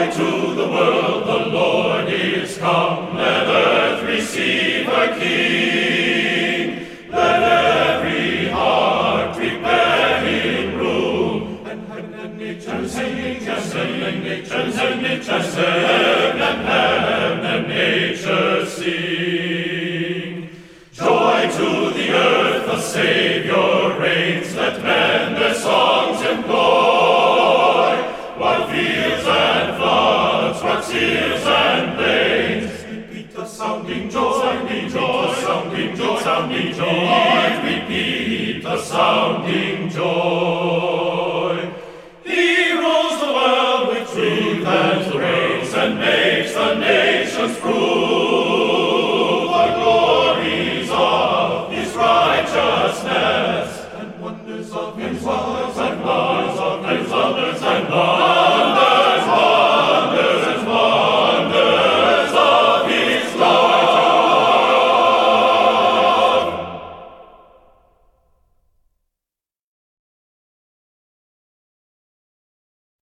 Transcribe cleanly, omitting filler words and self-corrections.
Joy to the world, the Lord is come. Let earth receive her King. Let every heart prepare him room. And nature sing, and nature sing, and nature sing.